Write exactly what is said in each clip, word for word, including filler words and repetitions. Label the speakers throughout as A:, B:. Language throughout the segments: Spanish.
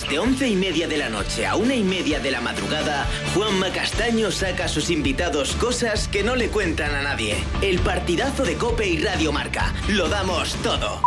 A: Desde once y media de la noche a una y media de la madrugada, Juanma Castaño saca a sus invitados cosas que no le cuentan a nadie. El partidazo de COPE y Radio Marca. Lo damos todo.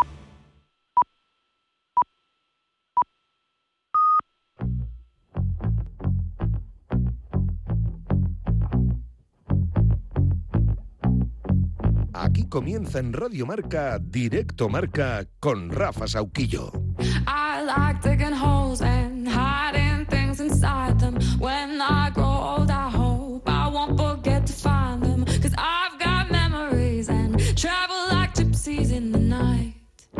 B: Aquí comienza en Radio Marca, Directo Marca, con Rafa Sauquillo.
C: I like digging holes and hiding things inside them. When I grow old, I hope I won't forget to find them. Cause I've got memories and travel like gypsies in the night.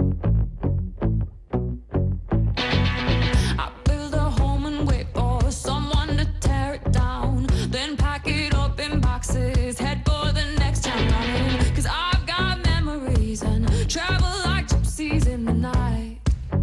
C: I build a home and wait for someone to tear it down. Then pack it up in boxes, head for the next town running. Cause I've got memories and travel like gypsies in the night.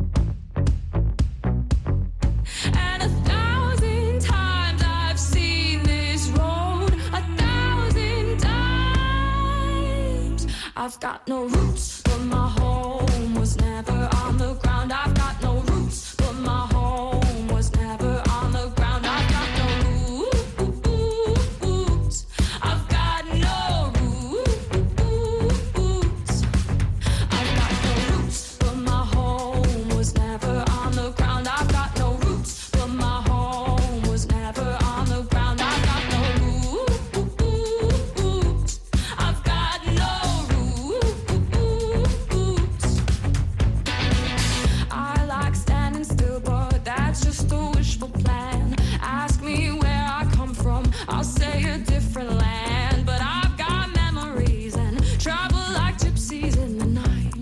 C: And a thousand times I've seen this road, a thousand times. I've got no roots, but my home was never on the ground. I've got no roots, but my home was never on the ground. I've got no roots. I've got no roots. I've got no roots, but my home was never on the ground. I've got no roots, but my home was never on the ground. I've got no roots. I've got no roots. I like standing still, but that's just a wishful plan. Ask me where I come from, I'll say a different land. But I've got memories and travel like gypsies in the night.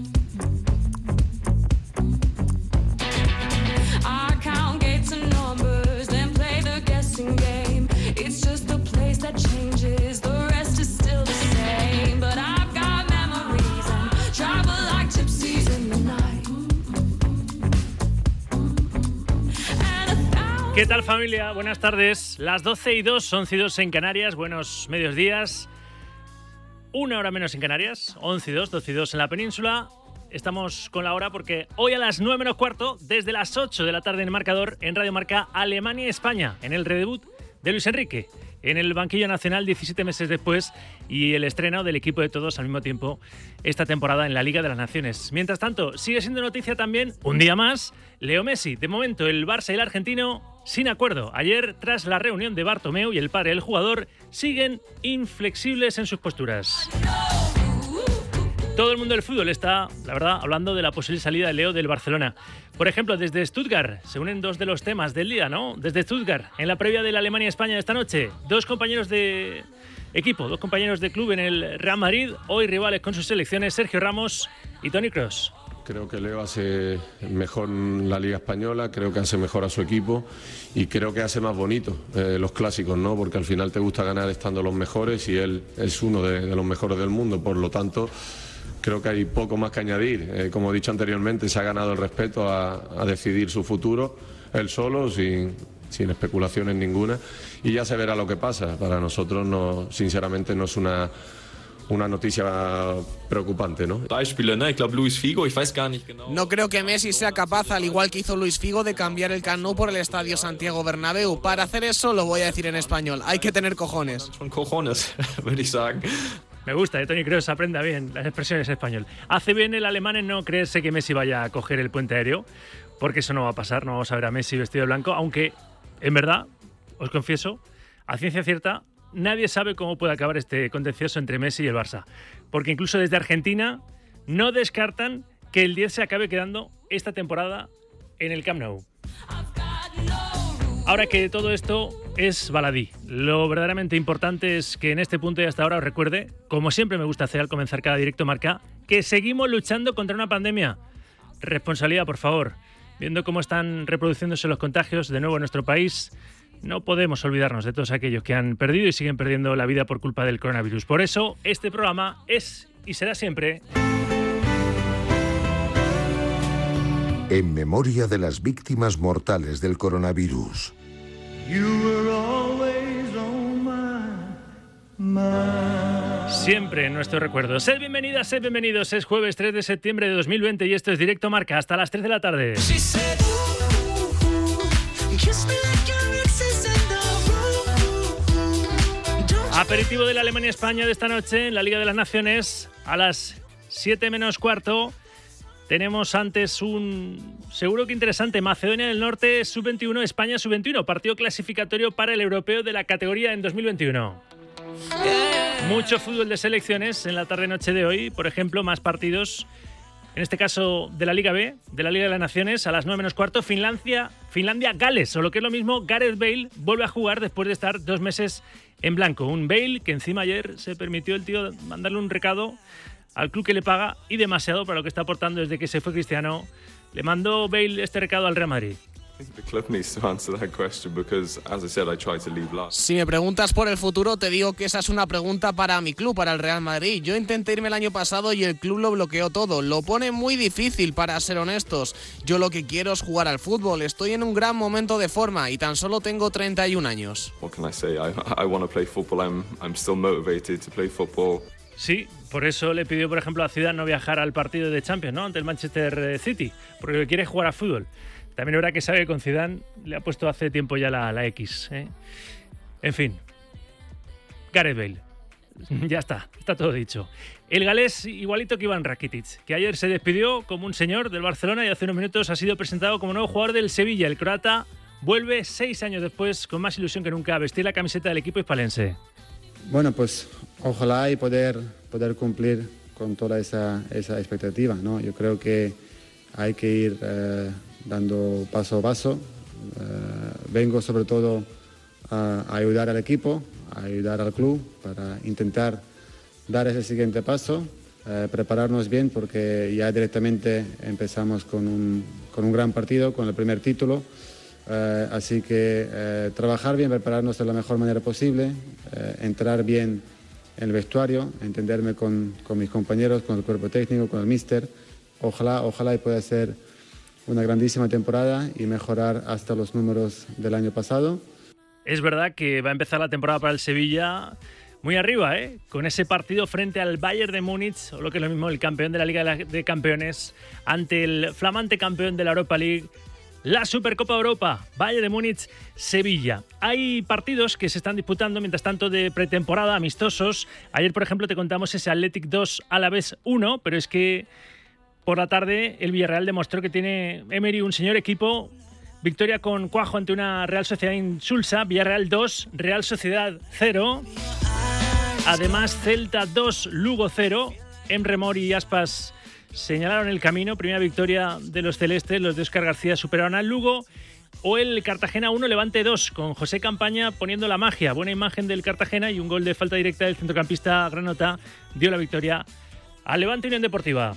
C: I count gates and numbers, then play the guessing game. It's just a place that changes, the rest is still the same. But I've got memories and travel like gypsies in the night. And a thousand
D: ¿Qué tal, familia? Buenas tardes. Las doce y dos, once y dos en Canarias. Buenos medios días. Una hora menos en Canarias. once y dos, doce y dos en la península. Estamos con la hora porque hoy a las nueve menos cuarto, desde las ocho de la tarde en el marcador, en Radio Marca, Alemania-España, en el redebut de Luis Enrique, en el banquillo nacional diecisiete meses después, y el estreno del equipo de todos al mismo tiempo esta temporada en la Liga de las Naciones. Mientras tanto, sigue siendo noticia también, un día más, Leo Messi. De momento, el Barça y el argentino sin acuerdo. Ayer, tras la reunión de Bartomeu y el padre del jugador, siguen inflexibles en sus posturas. Todo el mundo del fútbol está, la verdad, hablando de la posible salida de Leo del Barcelona. Por ejemplo, desde Stuttgart se unen dos de los temas del día, ¿no? Desde Stuttgart, en la previa de la Alemania-España de esta noche, dos compañeros de equipo, dos compañeros de club en el Real Madrid, hoy rivales con sus selecciones, Sergio Ramos y Toni Kroos.
E: Creo que Leo hace mejor la Liga Española, creo que hace mejor a su equipo y creo que hace más bonito eh, los clásicos, ¿no? Porque al final te gusta ganar estando los mejores y él es uno de, de los mejores del mundo, por lo tanto creo que hay poco más que añadir. Eh, como he dicho anteriormente, se ha ganado el respeto a, a decidir su futuro, él solo, sin, sin especulaciones ninguna, y ya se verá lo que pasa. Para nosotros, no, sinceramente, no es una, una noticia preocupante, ¿no?
F: No creo que Messi sea capaz, al igual que hizo Luis Figo, de cambiar el Camp Nou por el Estadio Santiago Bernabéu. Para hacer eso, lo voy a decir en español, hay que tener cojones.
D: Me gusta, ¿eh? Toni Kroos aprenda bien las expresiones en español. Hace bien el alemán en no creerse que Messi vaya a coger el puente aéreo, porque eso no va a pasar, no vamos a ver a Messi vestido de blanco, aunque, en verdad, os confieso, a ciencia cierta, nadie sabe cómo puede acabar este contencioso entre Messi y el Barça, porque incluso desde Argentina no descartan que el diez se acabe quedando esta temporada en el Camp Nou. Ahora que todo esto es baladí, lo verdaderamente importante es que en este punto y hasta ahora os recuerde, como siempre me gusta hacer al comenzar cada Directo Marca, que seguimos luchando contra una pandemia. Responsabilidad, por favor. Viendo cómo están reproduciéndose los contagios de nuevo en nuestro país, no podemos olvidarnos de todos aquellos que han perdido y siguen perdiendo la vida por culpa del coronavirus. Por eso, este programa es y será siempre...
B: En memoria de las víctimas mortales del coronavirus.
D: Siempre en nuestro recuerdo. Sed bienvenidas, sed bienvenidos. Es jueves tres de septiembre de dos mil veinte y esto es Directo Marca hasta las tres de la tarde. Aperitivo de la Alemania-España de esta noche en la Liga de las Naciones a las siete menos cuarto. Tenemos antes un seguro que interesante, Macedonia del Norte sub veintiuno, España sub veintiuno, partido clasificatorio para el europeo de la categoría en dos mil veintiuno. Mucho fútbol de selecciones en la tarde-noche de hoy, por ejemplo, más partidos, en este caso de la Liga B, de la Liga de las Naciones, a las nueve menos cuarto, Finlandia, Finlandia-Gales, o lo que es lo mismo, Gareth Bale vuelve a jugar después de estar dos meses en blanco. Un Bale que encima ayer se permitió el tío mandarle un recado al club que le paga y demasiado para lo que está aportando desde que se fue Cristiano. Le mandó Bale este recado al Real Madrid.
F: Si me preguntas por el futuro, te digo que esa es una pregunta para mi club, para el Real Madrid. Yo intenté irme el año pasado y el club lo bloqueó todo. Lo pone muy difícil, para ser honestos. Yo lo que quiero es jugar al fútbol. Estoy en un gran momento de forma y tan solo tengo treinta y un años.
D: Sí, por eso le pidió, por ejemplo, a Zidane no viajar al partido de Champions, ¿no?, ante el Manchester City, porque quiere jugar a fútbol. También es verdad que sabe que con Zidane le ha puesto hace tiempo ya la, la X, ¿eh? En fin, Gareth Bale. Ya está, está todo dicho. El galés igualito que Iván Rakitic, que ayer se despidió como un señor del Barcelona y hace unos minutos ha sido presentado como nuevo jugador del Sevilla. El croata vuelve seis años después con más ilusión que nunca a vestir la camiseta del equipo hispalense.
G: Bueno, pues ojalá y poder, poder cumplir con toda esa, esa expectativa, ¿no? Yo creo que hay que ir eh, dando paso a paso. Eh, vengo sobre todo a, a ayudar al equipo, a ayudar al club para intentar dar ese siguiente paso, eh, prepararnos bien porque ya directamente empezamos con un, con un gran partido, con el primer título. Eh, así que eh, trabajar bien, prepararnos de la mejor manera posible, eh, entrar bien en el vestuario, entenderme con, con mis compañeros, con el cuerpo técnico, con el míster. Ojalá, ojalá y pueda ser una grandísima temporada y mejorar hasta los números del año pasado.
D: Es verdad que va a empezar la temporada para el Sevilla muy arriba, ¿eh? Con ese partido frente al Bayern de Múnich, o lo que es lo mismo, el campeón de la Liga de Campeones, ante el flamante campeón de la Europa League, la Supercopa Europa, Bayern de Múnich, Sevilla. Hay partidos que se están disputando mientras tanto de pretemporada, amistosos. Ayer, por ejemplo, te contamos ese Athletic dos Alavés uno, pero es que por la tarde el Villarreal demostró que tiene Emery un señor equipo. Victoria con cuajo ante una Real Sociedad insulsa. Villarreal dos, Real Sociedad cero. Además, Celta dos, Lugo cero. Emre Mori y Aspas señalaron el camino. Primera victoria de los celestes. Los de Óscar García superaron al Lugo. O el Cartagena uno, Levante dos, con José Campaña poniendo la magia. Buena imagen del Cartagena y un gol de falta directa del centrocampista granota dio la victoria al Levante Unión Deportiva.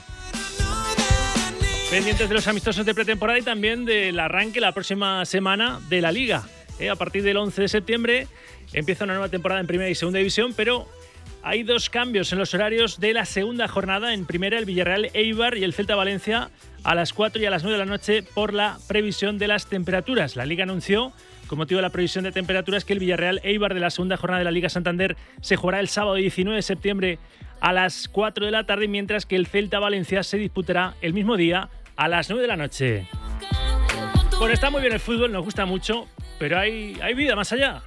D: Pendientes de los amistosos de pretemporada y también del arranque la próxima semana de la Liga. Eh, a partir del once de septiembre empieza una nueva temporada en Primera y Segunda División, pero hay dos cambios en los horarios de la segunda jornada. En Primera, el Villarreal Eibar y el Celta Valencia a las cuatro y a las nueve de la noche por la previsión de las temperaturas. La Liga anunció, con motivo de la previsión de temperaturas, que el Villarreal Eibar de la segunda jornada de la Liga Santander se jugará el sábado diecinueve de septiembre a las cuatro de la tarde, mientras que el Celta Valencia se disputará el mismo día a las nueve de la noche. Bueno, está muy bien el fútbol, nos gusta mucho, pero hay, hay vida más allá.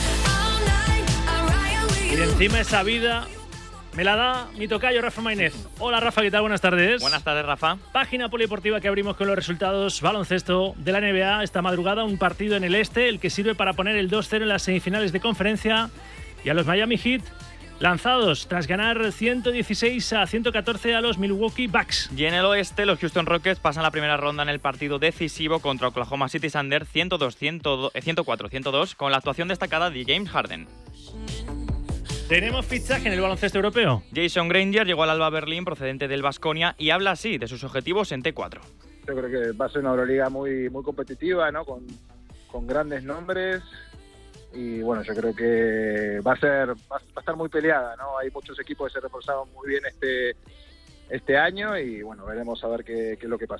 D: Y encima esa vida me la da mi tocayo Rafa Maínez. Hola Rafa, ¿qué tal? Buenas tardes.
H: Buenas tardes, Rafa.
D: Página polideportiva que abrimos con los resultados baloncesto de la N B A. Esta madrugada un partido en el este, el que sirve para poner el dos cero en las semifinales de conferencia. Y a los Miami Heat lanzados tras ganar ciento dieciséis a ciento catorce a los Milwaukee Bucks.
H: Y en el oeste, los Houston Rockets pasan la primera ronda en el partido decisivo contra Oklahoma City Thunder ciento cuatro a ciento dos con la actuación destacada de James Harden.
D: ¿Tenemos fichaje en el baloncesto europeo?
H: Jason Granger llegó al Alba Berlín procedente del Baskonia y habla así de sus objetivos en T cuatro.
I: Yo creo que va a ser una Euroliga muy, muy competitiva, ¿no? Con, con grandes nombres. Y bueno, yo creo que va a ser va a estar muy peleada, ¿no? Hay muchos equipos que se reforzaron muy bien este este año y bueno, veremos a ver qué, qué es lo que pasa.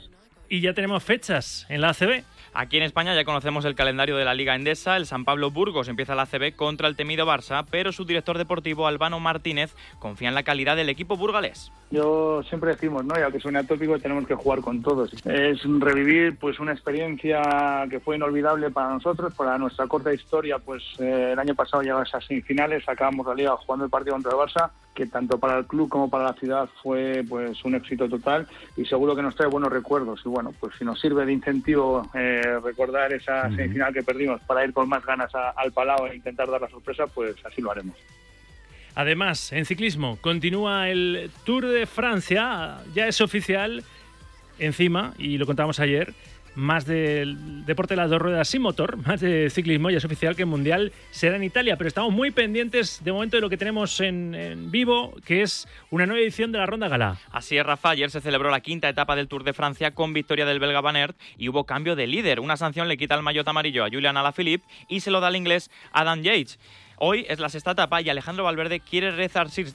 D: Y ya tenemos fechas en la A C B.
H: Aquí en España ya conocemos el calendario de la Liga Endesa. El San Pablo Burgos empieza la A C B contra el temido Barça, pero su director deportivo, Albano Martínez, confía en la calidad del equipo burgalés.
J: Yo siempre decimos, ¿no? Y aunque suene atópico, tenemos que jugar con todos. Es revivir pues una experiencia que fue inolvidable para nosotros, para nuestra corta historia. Pues eh, el año pasado llegamos a semifinales, acabamos la Liga jugando el partido contra el Barça, que tanto para el club como para la ciudad fue pues un éxito total y seguro que nos trae buenos recuerdos. Y bueno, pues si nos sirve de incentivo eh, recordar esa uh-huh. semifinal que perdimos para ir con más ganas a, al Palau e intentar dar la sorpresa, pues así lo haremos.
D: Además, en ciclismo, continúa el Tour de Francia, ya es oficial, encima, y lo contábamos ayer, más del deporte de las dos ruedas sin motor, más de ciclismo, ya es oficial que el Mundial será en Italia, pero estamos muy pendientes de momento de lo que tenemos en, en vivo, que es una nueva edición de la Ronda Gala.
H: Así es, Rafa, ayer se celebró la quinta etapa del Tour de Francia con victoria del belga Van Aert y hubo cambio de líder. Una sanción le quita el maillot amarillo a Julian Alaphilippe y se lo da al inglés Adam Yates. Hoy es la sexta etapa y Alejandro Valverde quiere resarcirse.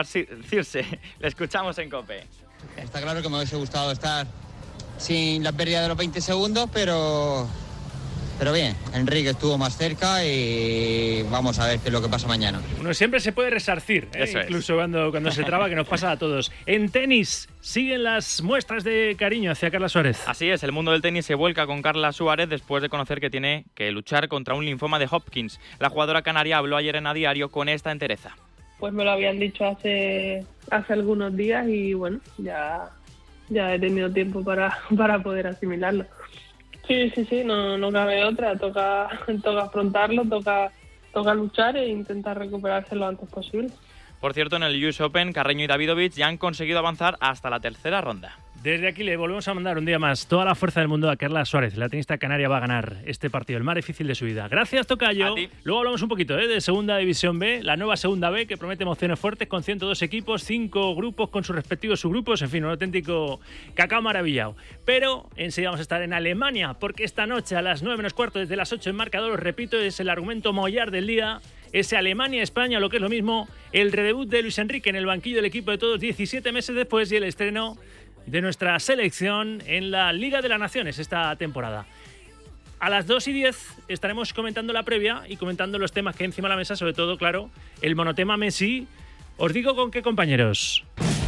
H: Le escuchamos en COPE.
K: Está claro que me hubiese gustado estar sin la pérdida de los veinte segundos, pero, pero bien, Enrique estuvo más cerca y vamos a ver qué es lo que pasa mañana.
D: Uno siempre se puede resarcir, ¿eh? Incluso cuando, cuando se traba, que nos pasa a todos. En tenis siguen las muestras de cariño hacia Carla Suárez.
H: Así es, el mundo del tenis se vuelca con Carla Suárez después de conocer que tiene que luchar contra un linfoma de Hopkins. La jugadora canaria habló ayer en A Diario con esta entereza.
L: Pues me lo habían dicho hace, hace algunos días y bueno, ya... ya he tenido tiempo para, para poder asimilarlo. Sí, sí, sí, no, no cabe otra, toca, toca afrontarlo, toca, toca luchar e intentar recuperarse lo antes posible.
H: Por cierto, en el U S Open, Carreño y Davidovich ya han conseguido avanzar hasta la tercera ronda.
D: Desde aquí le volvemos a mandar un día más toda la fuerza del mundo a Carla Suárez. La tenista canaria va a ganar este partido, el más difícil de su vida. Gracias, tocayo. Luego hablamos un poquito ¿eh? de Segunda División B, la nueva Segunda B, que promete emociones fuertes con ciento dos equipos, cinco grupos con sus respectivos subgrupos. En fin, un auténtico cacao maravillado. Pero enseguida vamos a estar en Alemania, porque esta noche a las nueve menos cuarto, desde las ocho en marcador, os repito, es el argumento mollar del día. Ese Alemania-España, lo que es lo mismo, el redebut de Luis Enrique en el banquillo del equipo de todos diecisiete meses después y el estreno de nuestra selección en la Liga de las Naciones esta temporada. A las dos y diez estaremos comentando la previa y comentando los temas que hay encima de la mesa, sobre todo, claro, el monotema Messi. Os digo con qué, compañeros.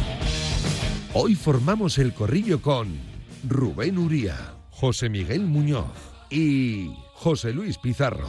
B: Hoy formamos el corrillo con Rubén Uría, José Miguel Muñoz y José Luis Pizarro.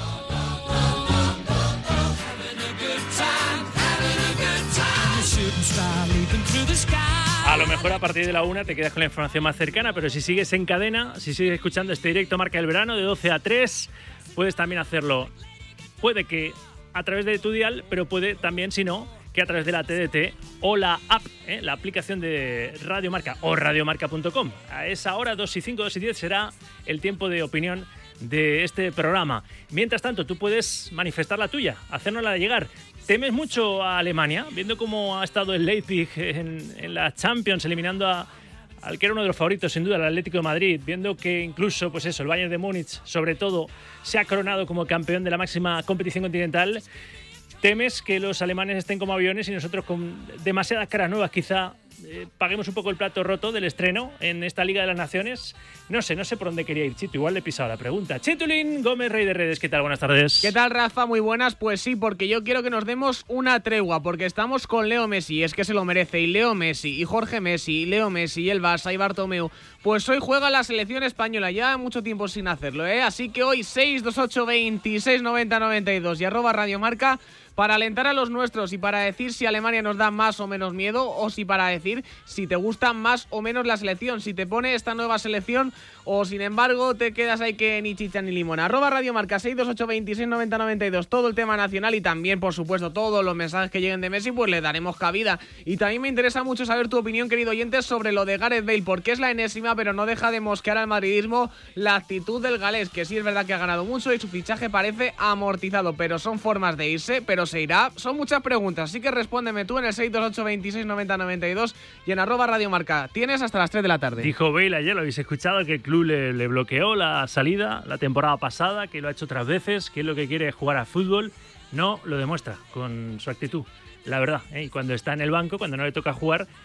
D: A lo mejor a partir de la una te quedas con la información más cercana, pero si sigues en cadena, si sigues escuchando este directo Marca del Verano de doce a tres, puedes también hacerlo. Puede que a través de tu dial, pero puede también, si no, que a través de la T D T o la app, ¿eh? la aplicación de Radio Marca o radiomarca punto com. A esa hora, dos y cinco, dos y diez, será el tiempo de opinión de este programa. Mientras tanto, tú puedes manifestar la tuya, hacérnosla llegar. ¿Temes mucho a Alemania? Viendo cómo ha estado el Leipzig en, en la Champions, eliminando a, al que era uno de los favoritos, sin duda, el Atlético de Madrid. Viendo que incluso, pues eso, el Bayern de Múnich, sobre todo, se ha coronado como campeón de la máxima competición continental. ¿Temes que los alemanes estén como aviones y nosotros con demasiadas caras nuevas quizá eh, paguemos un poco el plato roto del estreno en esta Liga de las Naciones? No sé, no sé por dónde quería ir, Chito. Igual le he pisado la pregunta. Chitulín Gómez, rey de redes. ¿Qué tal? Buenas tardes.
F: ¿Qué tal, Rafa? Muy buenas. Pues sí, porque yo quiero que nos demos una tregua, porque estamos con Leo Messi, es que se lo merece. Y Leo Messi, y Jorge Messi, y Leo Messi, y el Barça, y Bartomeu. Pues hoy juega la selección española, ya mucho tiempo sin hacerlo, ¿eh? Así que hoy seis dos ocho veintiséis noventa noventa y dos y arroba radiomarca para alentar a los nuestros y para decir si Alemania nos da más o menos miedo, o si para decir si te gusta más o menos la selección, si te pone esta nueva selección o sin embargo te quedas ahí que ni chicha ni limón. Arroba radiomarca seis dos ocho veintiséis noventa noventa y dos, todo el tema nacional y también, por supuesto, todos los mensajes que lleguen de Messi, pues le daremos cabida. Y también me interesa mucho saber tu opinión, querido oyente, sobre lo de Gareth Bale, porque es la enésima, pero no deja de mosquear al madridismo la actitud del galés, que sí es verdad que ha ganado mucho y su fichaje parece amortizado, pero son formas de irse, pero se irá. Son muchas preguntas, así que respóndeme tú en el seis dos ocho veintiséis noventa noventa y dos y en arroba radiomarca. Tienes hasta las tres de la tarde.
D: Dijo Bale ayer, lo habéis escuchado, que el club le, le bloqueó la salida la temporada pasada, que lo ha hecho otras veces, que es lo que quiere jugar a fútbol. No lo demuestra con su actitud, la verdad, ¿eh? Y cuando está en el banco, cuando no le toca jugar,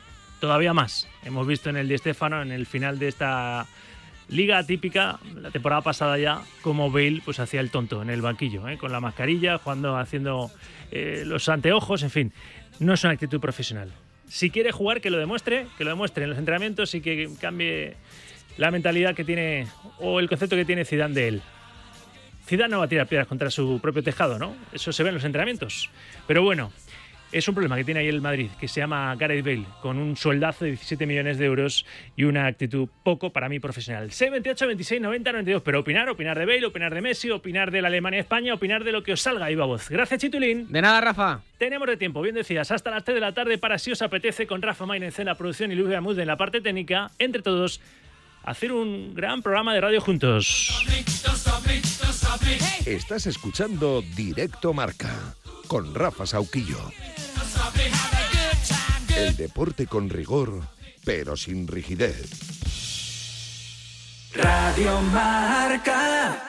D: todavía más. Hemos visto en el Di Stéfano, en el final de esta liga atípica, la temporada pasada ya, como Bale pues hacía el tonto en el banquillo, ¿eh? Con la mascarilla, jugando, haciendo eh, los anteojos, en fin. No es una actitud profesional. Si quiere jugar, que lo demuestre, que lo demuestre en los entrenamientos y que cambie la mentalidad que tiene o el concepto que tiene Zidane de él. Zidane no va a tirar piedras contra su propio tejado, ¿no? Eso se ve en los entrenamientos. Pero bueno, es un problema que tiene ahí el Madrid, que se llama Gareth Bale, con un sueldazo de diecisiete millones de euros y una actitud poco, para mí, profesional. seis veintiocho, veintiséis, noventa, noventa y dos. Pero opinar, opinar de Bale, opinar de Messi, opinar de la Alemania-España, opinar de lo que os salga, viva voz. Gracias, Chitulín.
F: De nada, Rafa.
D: Tenemos de tiempo, bien decías, hasta las tres de la tarde para, si os apetece, con Rafa Maínez en la producción y Luis Bermúdez en la parte técnica, entre todos, hacer un gran programa de radio juntos.
B: Estás escuchando Directo Marca con Rafa Sauquillo. El deporte con rigor, pero sin rigidez.
M: Radio Marca.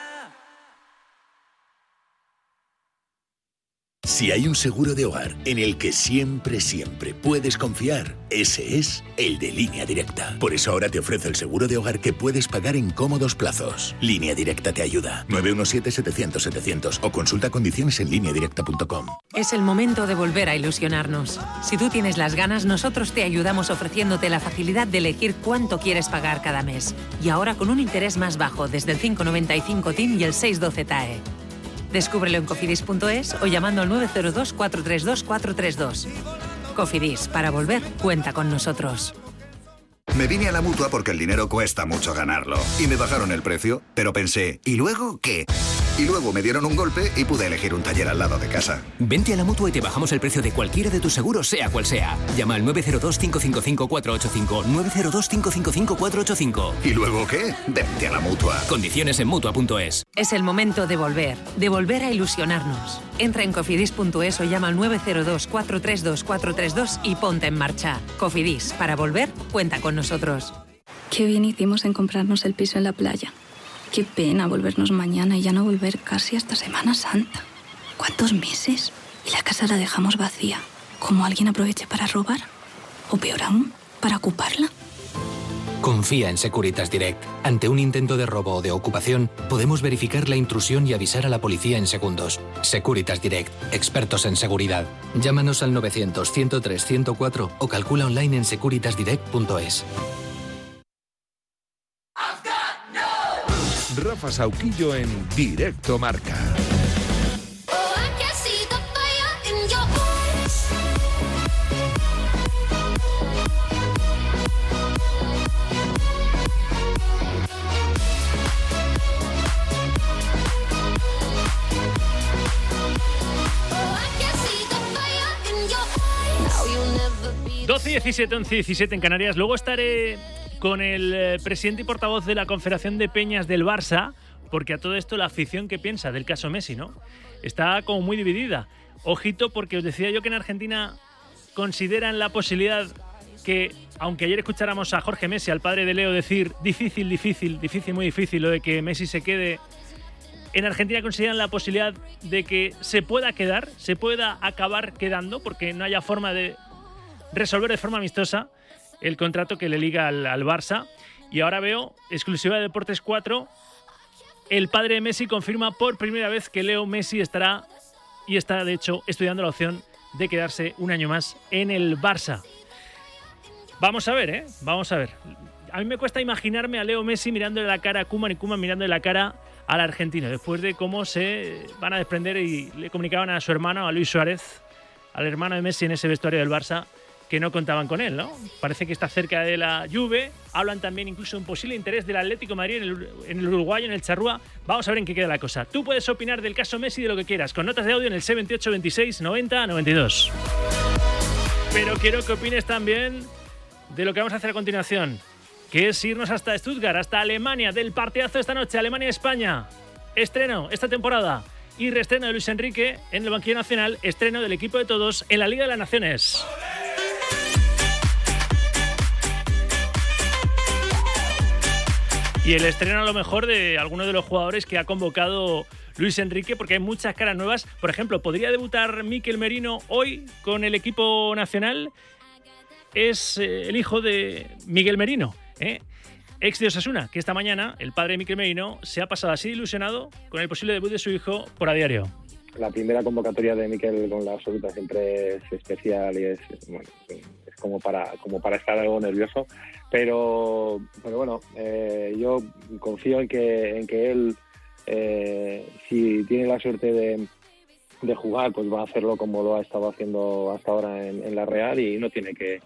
N: Si hay un seguro de hogar en el que siempre, siempre puedes confiar, ese es el de Línea Directa. Por eso ahora te ofrece el seguro de hogar que puedes pagar en cómodos plazos. Línea Directa te ayuda. nueve uno siete, setecientos, setecientos o consulta condiciones en línea directa punto com.
O: Es el momento de volver a ilusionarnos. Si tú tienes las ganas, nosotros te ayudamos ofreciéndote la facilidad de elegir cuánto quieres pagar cada mes. Y ahora con un interés más bajo, desde el cinco noventa y cinco T I M y el seis doce T A E. Descúbrelo en cofidis punto es o llamando al nueve cero dos, cuatro tres dos, cuatro tres dos. Cofidis, para volver, cuenta con nosotros.
P: Me vine a la Mutua porque el dinero cuesta mucho ganarlo. Y me bajaron el precio, pero pensé, ¿y luego qué? Y luego me dieron un golpe y pude elegir un taller al lado de casa.
Q: Vente a la Mutua y te bajamos el precio de cualquiera de tus seguros, sea cual sea. Llama al nueve cero dos, cinco cinco cinco, cuatro ocho cinco, nueve cero dos, cinco cinco cinco, cuatro ocho cinco.
P: ¿Y luego qué? Vente a la Mutua.
Q: Condiciones en Mutua punto es.
O: Es el momento de volver, de volver a ilusionarnos. Entra en cofidis punto es o llama al nueve cero dos, cuatro tres dos, cuatro tres dos y ponte en marcha. Cofidis, para volver, cuenta con nosotros.
R: Qué bien hicimos en comprarnos el piso en la playa. Qué pena volvernos mañana y ya no volver casi hasta Semana Santa. ¿Cuántos meses? Y la casa la dejamos vacía. ¿Cómo alguien aproveche para robar? O peor aún, para ocuparla.
Q: Confía en Securitas Direct. Ante un intento de robo o de ocupación, podemos verificar la intrusión y avisar a la policía en segundos. Securitas Direct, expertos en seguridad. Llámanos al novecientos, ciento tres, ciento cuatro o calcula online en securitas direct punto es.
B: Rafa Sauquillo en Directo Marca.
D: doce diecisiete, once diecisiete en Canarias. Luego estaré con el eh, presidente y portavoz de la Confederación de Peñas del Barça, porque a todo esto la afición, ¿qué piensa del caso Messi, no? Está como muy dividida. Ojito, porque os decía yo que en Argentina consideran la posibilidad que, aunque ayer escucháramos a Jorge Messi, al padre de Leo, decir difícil, difícil, difícil, muy difícil lo de que Messi se quede, en Argentina consideran la posibilidad de que se pueda quedar, se pueda acabar quedando, porque no haya forma de resolver de forma amistosa el contrato que le liga al, al Barça. Y ahora veo, exclusiva de Deportes cuatro, el padre de Messi confirma por primera vez que Leo Messi estará, y está de hecho estudiando la opción de quedarse un año más en el Barça. Vamos a ver, ¿eh? Vamos a ver. A mí me cuesta imaginarme a Leo Messi mirándole la cara a Koeman y Koeman mirándole la cara al argentino, después de cómo se van a desprender y le comunicaban a su hermano, a Luis Suárez, al hermano de Messi en ese vestuario del Barça, que no contaban con él, ¿no? Parece que está cerca de la Juve. Hablan también incluso de un posible interés del Atlético de Madrid en el, en el uruguayo, en el Charrúa. Vamos a ver en qué queda la cosa. Tú puedes opinar del caso Messi de lo que quieras, con notas de audio en el seis veintiocho, veintiséis, noventa, noventa y dos. Pero quiero que opines también de lo que vamos a hacer a continuación, que es irnos hasta Stuttgart, hasta Alemania, del partidazo esta noche, Alemania-España. Estreno esta temporada y reestreno de Luis Enrique en el banquillo nacional, estreno del equipo de todos en la Liga de las Naciones. Y el estreno a lo mejor de algunos de los jugadores que ha convocado Luis Enrique, porque hay muchas caras nuevas. Por ejemplo, ¿podría debutar Mikel Merino hoy con el equipo nacional? es eh, el hijo de Miguel Merino, ¿eh? Ex de Osasuna, que esta mañana el padre de Miguel Merino se ha pasado así ilusionado con el posible debut de su hijo por A Diario.
S: La primera convocatoria de Miquel con la absoluta siempre es especial y es, bueno, es como para como para estar algo nervioso, pero pero bueno, eh, yo confío en que en que él eh, si tiene la suerte de, de jugar, pues va a hacerlo como lo ha estado haciendo hasta ahora en, en la Real, y no tiene que,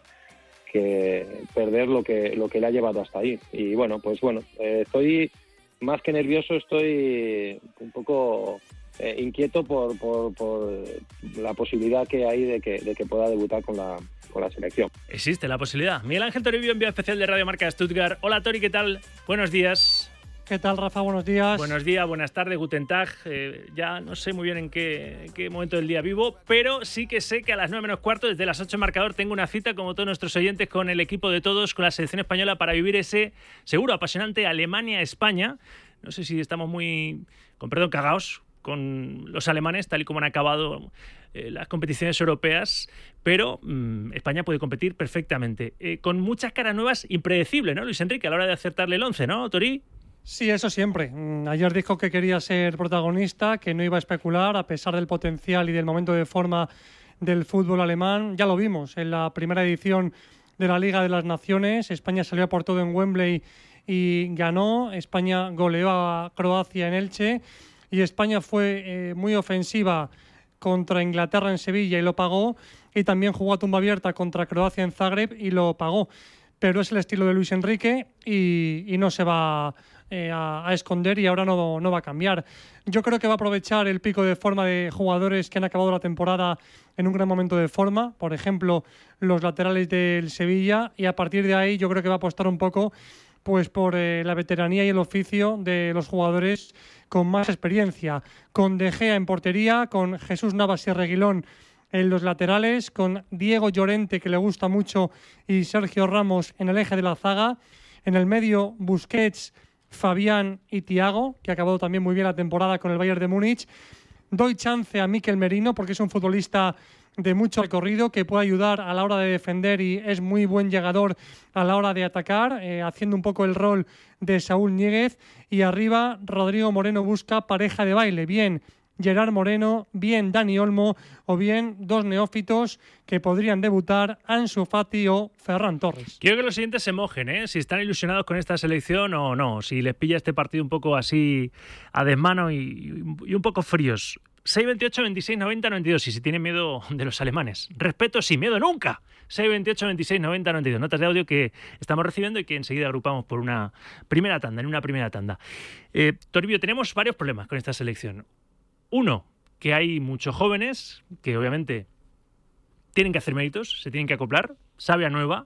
S: que perder lo que lo que le ha llevado hasta ahí. Y bueno, pues bueno, eh, estoy más que nervioso, estoy un poco Eh, inquieto por, por, por la posibilidad que hay de que, de que pueda debutar con la, con la selección.
D: Existe la posibilidad. Miguel Ángel Toribio, envío especial de Radio Marca de Stuttgart. Hola Tori, ¿qué tal? Buenos días.
T: ¿Qué tal, Rafa? Buenos días.
D: Buenos días, buenas tardes, Guten Tag. Eh, ya no sé muy bien en qué, en qué momento del día vivo, pero sí que sé que a las nueve menos cuarto, desde las ocho en marcador, tengo una cita, como todos nuestros oyentes, con el equipo de todos, con la selección española, para vivir ese seguro apasionante Alemania-España. No sé si estamos muy, con perdón, cagaos con los alemanes, tal y como han acabado eh, las competiciones europeas, pero mmm, España puede competir perfectamente. Eh, con muchas caras nuevas, impredecible, ¿no, Luis Enrique, a la hora de acertarle el once, ¿no, Tori?
T: Sí, eso siempre. Ayer dijo que quería ser protagonista, que no iba a especular, a pesar del potencial y del momento de forma del fútbol alemán. Ya lo vimos en la primera edición de la Liga de las Naciones. España salió por todo en Wembley y ganó. España goleó a Croacia en Elche. Y España fue eh, muy ofensiva contra Inglaterra en Sevilla y lo pagó. Y también jugó a tumba abierta contra Croacia en Zagreb y lo pagó. Pero es el estilo de Luis Enrique y, y no se va eh, a, a esconder, y ahora no, no va a cambiar. Yo creo que va a aprovechar el pico de forma de jugadores que han acabado la temporada en un gran momento de forma. Por ejemplo, los laterales del Sevilla. Y a partir de ahí yo creo que va a apostar un poco pues por eh, la veteranía y el oficio de los jugadores con más experiencia, con De Gea en portería, con Jesús Navas y Reguilón en los laterales, con Diego Llorente, que le gusta mucho, y Sergio Ramos en el eje de la zaga. En el medio, Busquets, Fabián y Thiago, que ha acabado también muy bien la temporada con el Bayern de Múnich. Doy chance a Mikel Merino porque es un futbolista de mucho recorrido, que puede ayudar a la hora de defender y es muy buen llegador a la hora de atacar, eh, haciendo un poco el rol de Saúl Ñíguez. Y arriba, Rodrigo Moreno busca pareja de baile, bien Gerard Moreno, bien Dani Olmo, o bien dos neófitos que podrían debutar, Ansu Fati o Ferran Torres.
D: Quiero que los siguientes se mojen, ¿eh? Si están ilusionados con esta selección o no, si les pilla este partido un poco así a desmano y, y un poco fríos. seis veintiocho, veintiséis noventa, noventa y dos. Y si tienen miedo de los alemanes, respeto sin miedo nunca. seis veintiocho, veintiséis noventa, noventa y dos. Notas de audio que estamos recibiendo y que enseguida agrupamos por una primera tanda, en una primera tanda. Eh, Toribio, tenemos varios problemas con esta selección. Uno, que hay muchos jóvenes que obviamente tienen que hacer méritos, se tienen que acoplar, sabia nueva.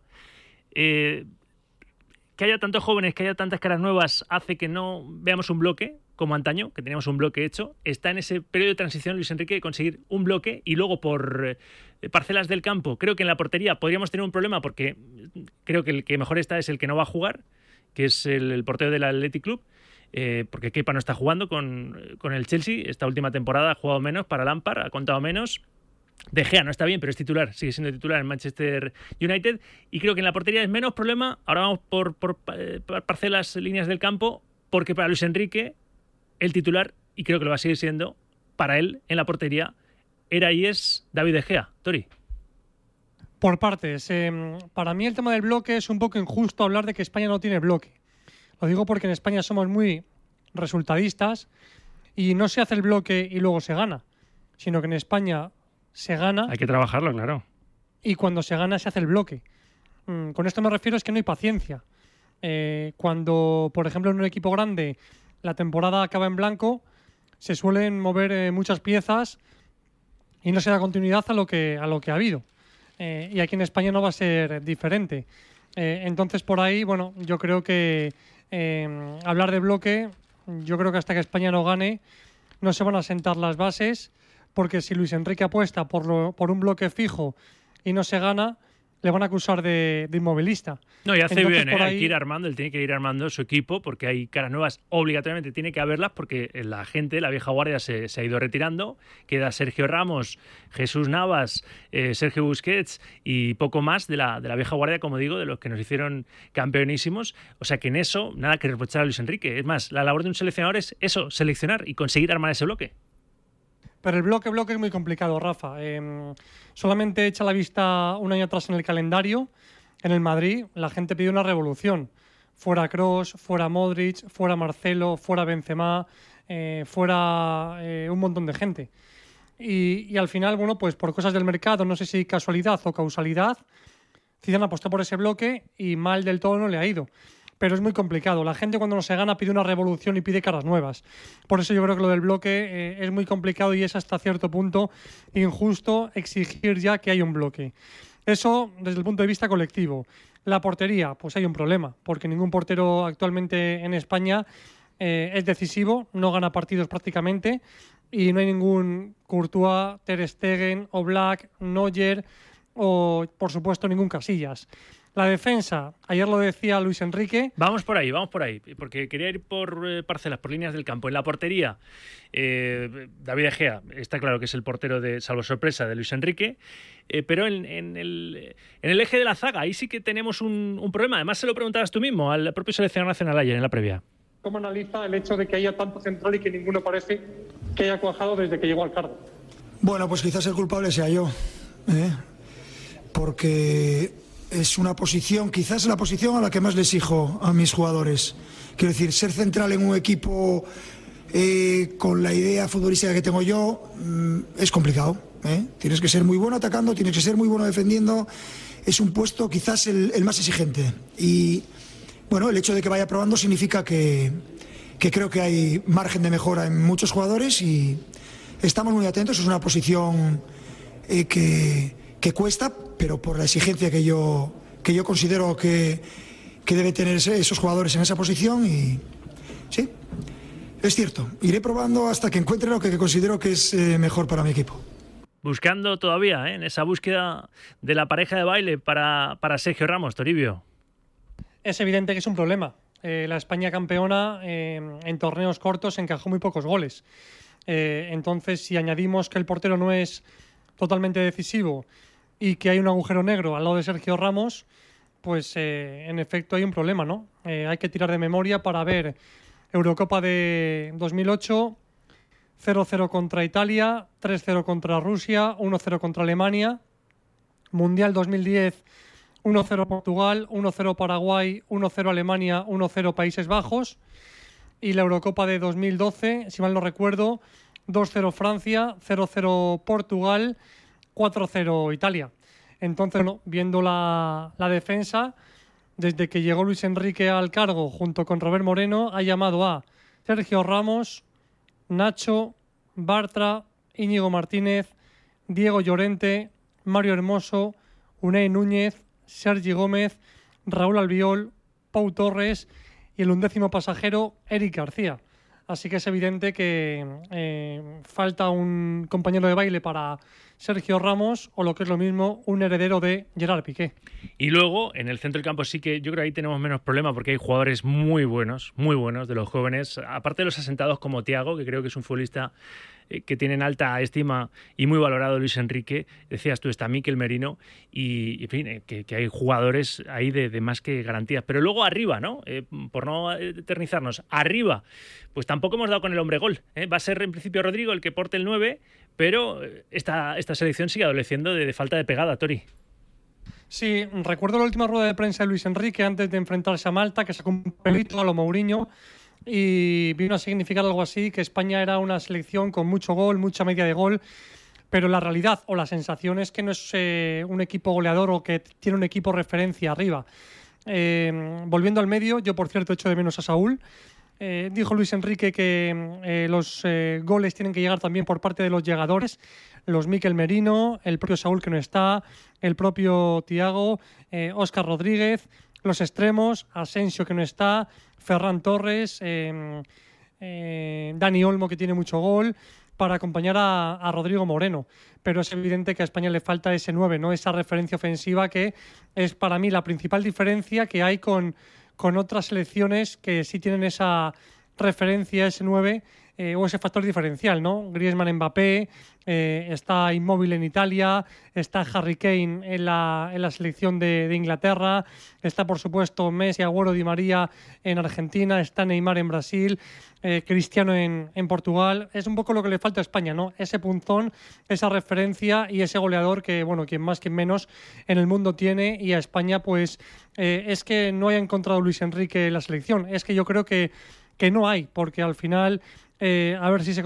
D: Eh, que haya tantos jóvenes, que haya tantas caras nuevas, hace que no veamos un bloque como antaño, que teníamos un bloque hecho. Está en ese periodo de transición Luis Enrique de conseguir un bloque, y luego por eh, parcelas del campo. Creo que en la portería podríamos tener un problema, porque creo que el que mejor está es el que no va a jugar, que es el, el portero del Athletic Club, eh, porque Kepa no está jugando con, con el Chelsea. Esta última temporada ha jugado menos para Lampard, ha contado menos. De Gea no está bien, pero es titular, sigue siendo titular en Manchester United. Y creo que en la portería es menos problema. Ahora vamos por, por, por parcelas, líneas del campo, porque para Luis Enrique el titular, y creo que lo va a seguir siendo, para él en la portería era y es David De Gea. Tori.
T: Por partes. Eh, para mí el tema del bloque es un poco injusto hablar de que España no tiene bloque. Lo digo porque en España somos muy resultadistas y no se hace el bloque y luego se gana, sino que en España se gana.
D: Hay que trabajarlo, claro.
T: Y cuando se gana se hace el bloque. Mm, con esto me refiero es que no hay paciencia. Eh, cuando, por ejemplo, en un equipo grande la temporada acaba en blanco, se suelen mover eh, muchas piezas y no se da continuidad a lo que, a lo que ha habido. Eh, y aquí en España no va a ser diferente. Eh, entonces, por ahí, bueno, yo creo que eh, hablar de bloque, yo creo que hasta que España no gane, no se van a sentar las bases, porque si Luis Enrique apuesta por, lo, por un bloque fijo y no se gana, le van a acusar de, de inmovilista.
D: No, y hace
T: Entonces,
D: bien, ¿eh?
T: por ahí...
D: Hay que ir armando, él tiene que ir armando su equipo porque hay caras nuevas, obligatoriamente tiene que haberlas porque la gente, la vieja guardia se, se ha ido retirando, queda Sergio Ramos, Jesús Navas, eh, Sergio Busquets y poco más de la, de la vieja guardia, como digo, de los que nos hicieron campeonísimos. O sea que en eso nada que reprochar a Luis Enrique. Es más, la labor de un seleccionador es eso, seleccionar y conseguir armar ese bloque.
T: Pero el bloque bloque es muy complicado, Rafa. Eh, solamente echa la vista un año atrás en el calendario. En el Madrid la gente pidió una revolución. Fuera Kroos, fuera Modric, fuera Marcelo, fuera Benzema, eh, fuera eh, un montón de gente. Y, y al final, bueno, pues por cosas del mercado, no sé si casualidad o causalidad, Zidane apostó por ese bloque y mal del todo no le ha ido. Pero es muy complicado. La gente cuando no se gana pide una revolución y pide caras nuevas. Por eso yo creo que lo del bloque eh, es muy complicado y es hasta cierto punto injusto exigir ya que hay un bloque. Eso desde el punto de vista colectivo. La portería, pues hay un problema, porque ningún portero actualmente en España eh, es decisivo, no gana partidos prácticamente y no hay ningún Courtois, Ter Stegen, Oblak, Neuer o, por supuesto, ningún Casillas. La defensa, ayer lo decía Luis Enrique.
D: Vamos por ahí, vamos por ahí, porque quería ir por eh, parcelas, por líneas del campo. En la portería, eh, David Egea, está claro que es el portero de salvo sorpresa de Luis Enrique, eh, pero en, en, el, en el eje de la zaga, ahí sí que tenemos un, un problema. Además, se lo preguntabas tú mismo al propio seleccionador nacional ayer en la previa.
T: ¿Cómo analiza el hecho de que haya tanto central y que ninguno parece que haya cuajado desde que llegó al cargo?
U: Bueno, pues quizás el culpable sea yo, ¿eh? Porque es una posición, quizás la posición a la que más les exijo a mis jugadores. Quiero decir, ser central en un equipo eh, con la idea futbolística que tengo yo mmm, es complicado, ¿eh? Tienes que ser muy bueno atacando, tienes que ser muy bueno defendiendo. Es un puesto quizás el, el más exigente. Y bueno, el hecho de que vaya probando significa que, que creo que hay margen de mejora en muchos jugadores y estamos muy atentos. Es una posición eh, que, que cuesta, pero por la exigencia que yo, que yo considero que, que deben tener esos jugadores en esa posición. Y sí, es cierto, iré probando hasta que encuentre lo que considero que es eh, mejor para mi equipo.
D: Buscando todavía, ¿eh? en esa búsqueda de la pareja de baile para, para Sergio Ramos, Toribio.
T: Es evidente que es un problema. Eh, la España campeona eh, en torneos cortos encajó muy pocos goles. Eh, entonces, si añadimos que el portero no es totalmente decisivo y que hay un agujero negro al lado de Sergio Ramos, pues eh, en efecto hay un problema, ¿no? Eh, hay que tirar de memoria para ver Eurocopa de dos mil ocho, cero cero contra Italia, tres cero contra Rusia, uno cero contra Alemania, Mundial dos mil diez, uno cero Portugal, uno cero Paraguay, uno cero Alemania, uno cero Países Bajos, y la Eurocopa de dos mil doce, si mal no recuerdo, dos cero Francia, cero cero Portugal, cuatro cero Italia. Entonces, bueno, viendo la, la defensa, desde que llegó Luis Enrique al cargo junto con Robert Moreno, ha llamado a Sergio Ramos, Nacho, Bartra, Íñigo Martínez, Diego Llorente, Mario Hermoso, Unai Núñez, Sergi Gómez, Raúl Albiol, Pau Torres y el undécimo pasajero, Eric García. Así que es evidente que eh, falta un compañero de baile para Sergio Ramos o, lo que es lo mismo, un heredero de Gerard Piqué.
D: Y luego, en el centro del campo sí que yo creo que ahí tenemos menos problema porque hay jugadores muy buenos, muy buenos de los jóvenes, aparte de los asentados como Thiago, que creo que es un futbolista eh, que tienen alta estima y muy valorado Luis Enrique. Decías tú, está Mikel Merino y, en fin, eh, que, que hay jugadores ahí de, de más que garantías. Pero luego arriba, ¿no? Eh, por no eternizarnos, arriba, pues tampoco hemos dado con el hombre gol, ¿eh? Va a ser en principio Rodrigo el que porte el nueve, pero esta, esta selección sigue adoleciendo de, de falta de pegada, Tori.
T: Sí, recuerdo la última rueda de prensa de Luis Enrique antes de enfrentarse a Malta, que sacó un pelito a lo Mourinho y vino a significar algo así, que España era una selección con mucho gol, mucha media de gol, pero la realidad o la sensación es que no es eh, un equipo goleador o que tiene un equipo referencia arriba. Eh, volviendo al medio, yo por cierto echo de menos a Saúl. Eh, dijo Luis Enrique que eh, los eh, goles tienen que llegar también por parte de los llegadores, los Mikel Merino, el propio Saúl que no está, el propio Thiago, eh, Óscar Rodríguez, los extremos, Asensio que no está, Ferran Torres, eh, eh, Dani Olmo que tiene mucho gol, para acompañar a, a Rodrigo Moreno. Pero es evidente que a España le falta ese nueve, ¿no? Esa referencia ofensiva que es para mí la principal diferencia que hay con, con otras selecciones que sí tienen esa referencia, ese nueve, eh, o ese factor diferencial, ¿no? Griezmann, Mbappé, eh, está Inmóvil en Italia, está Harry Kane en la, en la selección de, de Inglaterra, está por supuesto Messi, Agüero, Di María en Argentina, está Neymar en Brasil, eh, Cristiano en, en Portugal. Es un poco lo que le falta a España, ¿no? Ese punzón, esa referencia y ese goleador que, bueno, quien más, quien menos en el mundo tiene, y a España pues eh, es que no haya encontrado Luis Enrique la selección, es que yo creo que, que no hay, porque al final, eh, a ver si se